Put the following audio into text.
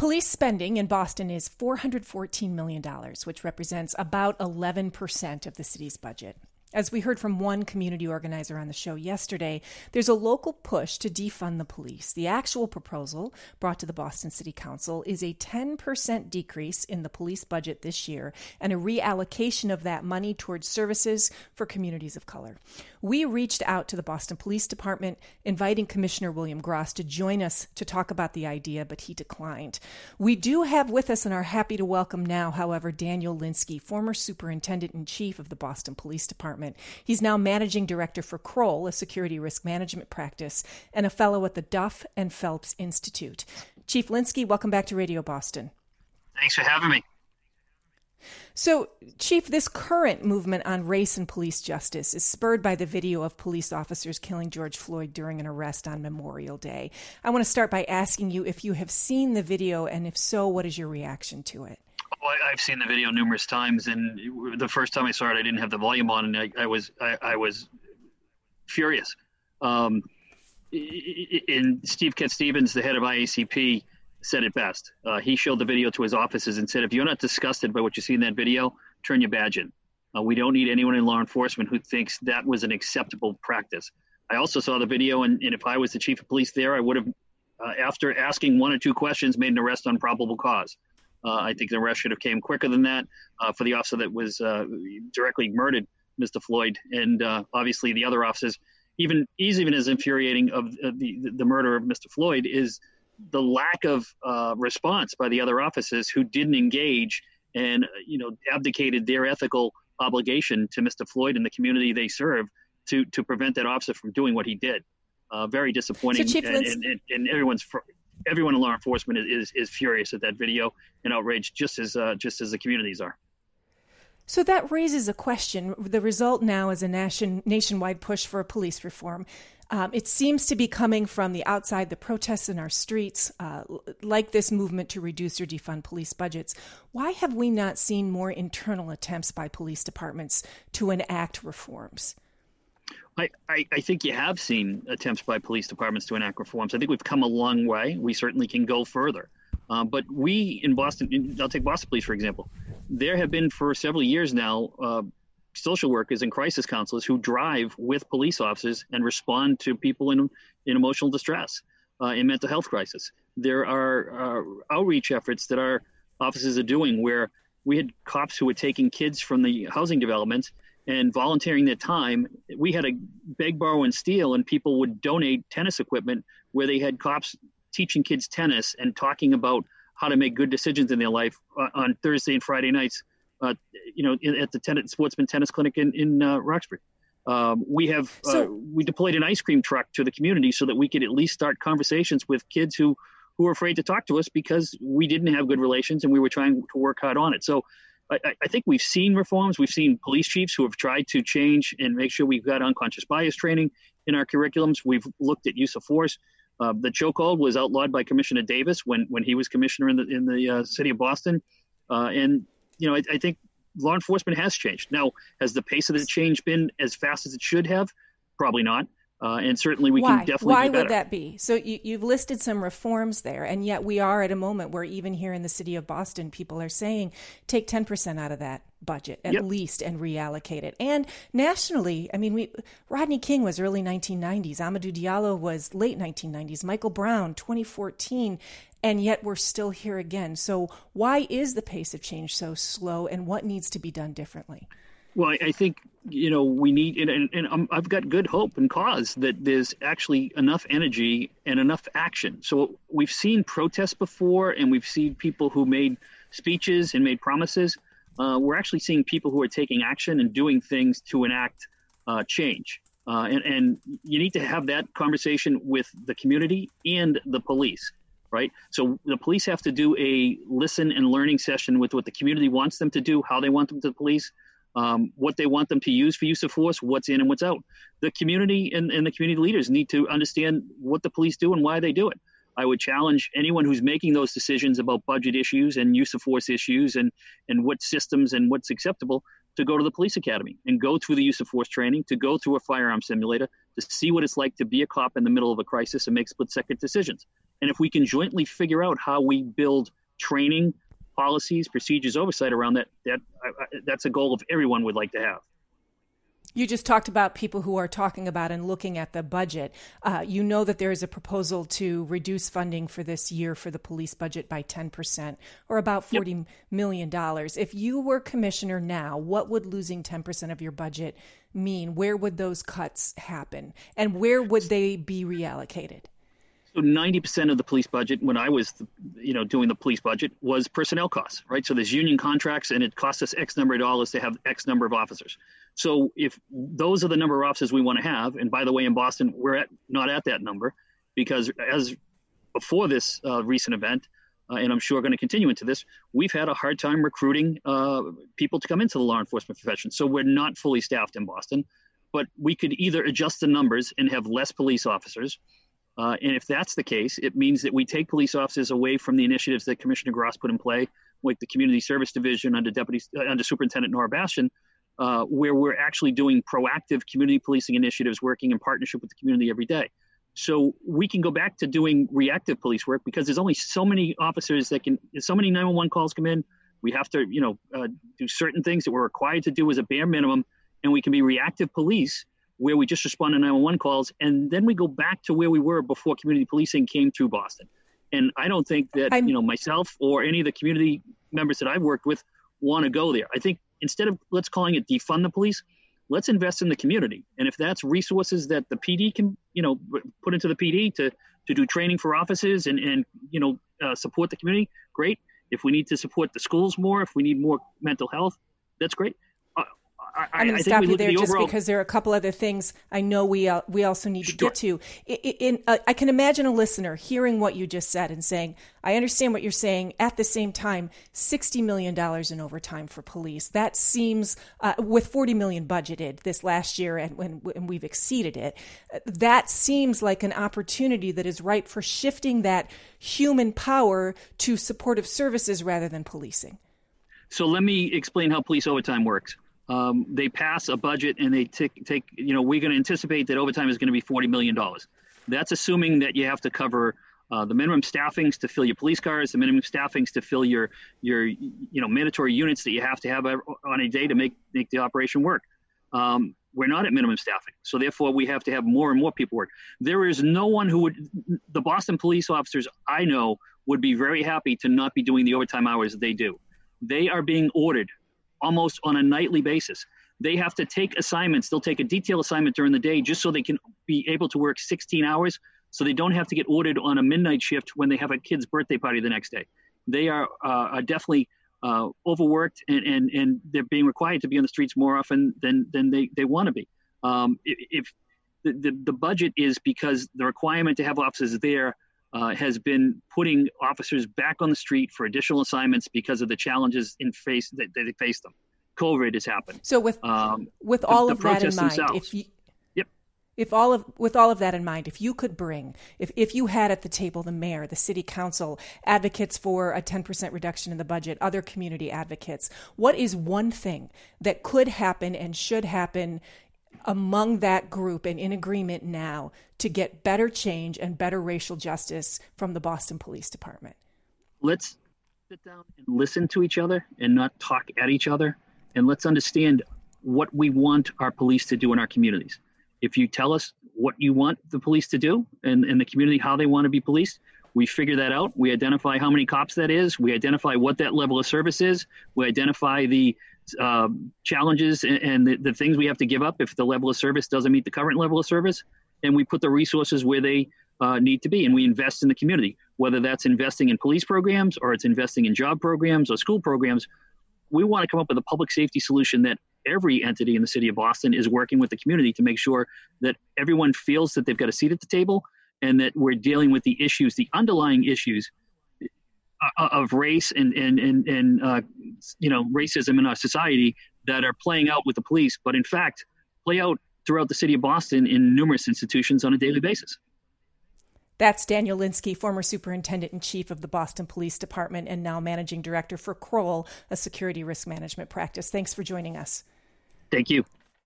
Police spending in Boston is $414 million, which represents about 11% of the city's budget. As we heard from one community organizer on the show yesterday, there's a local push to defund the police. The actual proposal brought to the Boston City Council is a 10% decrease in the police budget this year and a reallocation of that money towards services for communities of color. We reached out to the Boston Police Department, inviting Commissioner William Gross to join us to talk about the idea, but he declined. We do have with us and are happy to welcome now, however, Daniel Linsky, former Superintendent-in-Chief of the Boston Police Department. He's now Managing Director for Kroll, a security risk management practice, and a fellow at the Duff and Phelps Institute. Chief Linsky, welcome back to Radio Boston. Thanks for having me. So, Chief, this current movement on race and police justice is spurred by the video of police officers killing George Floyd during an arrest on Memorial Day. I want to start by asking you if you have seen the video, and if so, what is your reaction to it? Well, I've seen the video numerous times, and the first time I saw it, I didn't have the volume on, and I was furious. And Steve Katz-Stevens, the head of IACP, said it best. He showed the video to his officers and said, if you're not disgusted by what you see in that video, turn your badge in. We don't need anyone in law enforcement who thinks that was an acceptable practice. I also saw the video, and if I was the chief of police there, I would have, after asking one or two questions, made an arrest on probable cause. I think the arrest should have came quicker than that for the officer that was directly murdered Mr. Floyd. And obviously the other officers, even as infuriating of the murder of Mr. Floyd is the lack of response by the other officers who didn't engage and, abdicated their ethical obligation to Mr. Floyd and the community they serve to prevent that officer from doing what he did. Very disappointing. So, Chief and everyone in law enforcement is furious at that video and outraged, just as the communities are. So that raises a question. The result now is a nationwide push for a police reform. It seems to be coming from the outside, the protests in our streets, like this movement to reduce or defund police budgets. Why have we not seen more internal attempts by police departments to enact reforms? I think you have seen attempts by police departments to enact reforms. I think we've come a long way. We certainly can go further. But we in Boston, I'll take Boston Police, for example. There have been for several years now social workers and crisis counselors who drive with police officers and respond to people in emotional distress, in mental health crisis. There are outreach efforts that our officers are doing where we had cops who were taking kids from the housing developments and volunteering their time. We had a beg, borrow, and steal, and people would donate tennis equipment where they had cops teaching kids tennis and talking about how to make good decisions in their life on Thursday and Friday nights, at the Sportsman Tennis Clinic in Roxbury. We deployed an ice cream truck to the community so that we could at least start conversations with kids who were afraid to talk to us because we didn't have good relations and we were trying to work hard on it. So I think we've seen reforms. We've seen police chiefs who have tried to change and make sure we've got unconscious bias training in our curriculums. We've looked at use of force. The chokehold was outlawed by Commissioner Davis when he was commissioner in the city of Boston. I think law enforcement has changed. Now, has the pace of the change been as fast as it should have? Probably not. And certainly we can definitely Why do better. Would that be? So you've listed some reforms there, and yet we are at a moment where even here in the city of Boston, people are saying take 10% out of that budget at least and reallocate it. And nationally, Rodney King was early 1990s. Amadou Diallo was late 1990s. Michael Brown, 2014. And yet we're still here again. So why is the pace of change so slow, and what needs to be done differently? Well, I think, we need, and I've got good hope and cause that there's actually enough energy and enough action. So we've seen protests before, and we've seen people who made speeches and made promises. We're actually seeing people who are taking action and doing things to enact change. And you need to have that conversation with the community and the police, right? So the police have to do a listen and learning session with what the community wants them to do, how they want them to police, what they want them to use for use of force, what's in and what's out. The community and the community leaders need to understand what the police do and why they do it. I would challenge anyone who's making those decisions about budget issues and use of force issues and what systems and what's acceptable to go to the police academy and go through the use of force training, to go through a firearm simulator, to see what it's like to be a cop in the middle of a crisis and make split-second decisions. And if we can jointly figure out how we build training, policies, procedures, oversight around that's a goal of everyone would like to have. You just talked about people who are talking about and looking at the budget. You know that there is a proposal to reduce funding for this year for the police budget by 10%, or about $40 million. If you were commissioner now, what would losing 10% of your budget mean? Where would those cuts happen? And where would they be reallocated? So 90% of the police budget, when I was, doing the police budget, was personnel costs, right? So there's union contracts, and it costs us X number of dollars to have X number of officers. So if those are the number of officers we want to have, and by the way, in Boston, we're not at that number, because as before this recent event, and I'm sure going to continue into this, we've had a hard time recruiting people to come into the law enforcement profession. So we're not fully staffed in Boston, but we could either adjust the numbers and have less police officers. And if that's the case, it means that we take police officers away from the initiatives that Commissioner Gross put in play, like the Community Service Division under Superintendent Nora Bastian, where we're actually doing proactive community policing initiatives, working in partnership with the community every day. So we can go back to doing reactive police work, because there's only so many officers so many 911 calls come in. We have to, do certain things that we're required to do as a bare minimum, and we can be reactive police, where we just respond to 911 calls, and then we go back to where we were before community policing came through Boston. And I don't think that, myself or any of the community members that I've worked with want to go there. I think instead of let's calling it defund the police, let's invest in the community. And if that's resources that the PD can, put into the PD to do training for officers and support the community, great. If we need to support the schools more, if we need more mental health, that's great. I'm going to stop you there just because there are a couple other things I know we also need to get to. I can imagine a listener hearing what you just said and saying, I understand what you're saying. At the same time, $60 million in overtime for police. That seems, with $40 million budgeted this last year and when we've exceeded it, that seems like an opportunity that is ripe for shifting that human power to supportive services rather than policing. So let me explain how police overtime works. They pass a budget and they take, we're going to anticipate that overtime is going to be $40 million. That's assuming that you have to cover the minimum staffings to fill your police cars, the minimum staffings to fill your mandatory units that you have to have on a day to make the operation work. We're not at minimum staffing. So therefore we have to have more and more people work. There is no one the Boston police officers I know would be very happy to not be doing the overtime hours that they do. They are being ordered almost on a nightly basis. They have to take assignments. They'll take a detail assignment during the day just so they can be able to work 16 hours, so they don't have to get ordered on a midnight shift when they have a kid's birthday party the next day. They are definitely overworked, and they're being required to be on the streets more often than they want to be. If the budget is because the requirement to have officers there has been putting officers back on the street for additional assignments because of the challenges that they face them. COVID has happened. So with all of that in mind, with all of that in mind, if you could bring, if you had at the table the mayor, the city council, advocates for a 10% reduction in the budget, other community advocates, what is one thing that could happen and should happen among that group and in agreement now to get better change and better racial justice from the Boston Police Department? Let's sit down and listen to each other and not talk at each other. And let's understand what we want our police to do in our communities. If you tell us what you want the police to do and the community, how they want to be policed, we figure that out. We identify how many cops that is. We identify what that level of service is. We identify the challenges and the things we have to give up if the level of service doesn't meet the current level of service. And we put the resources where they need to be. And we invest in the community, whether that's investing in police programs or it's investing in job programs or school programs. We want to come up with a public safety solution that every entity in the city of Boston is working with the community to make sure that everyone feels that they've got a seat at the table and that we're dealing with the issues, the underlying issues of race and racism in our society that are playing out with the police, but in fact play out throughout the city of Boston in numerous institutions on a daily basis. That's Daniel Linsky, former superintendent-in-chief of the Boston Police Department and now managing director for Kroll, a security risk management practice. Thanks for joining us. Thank you.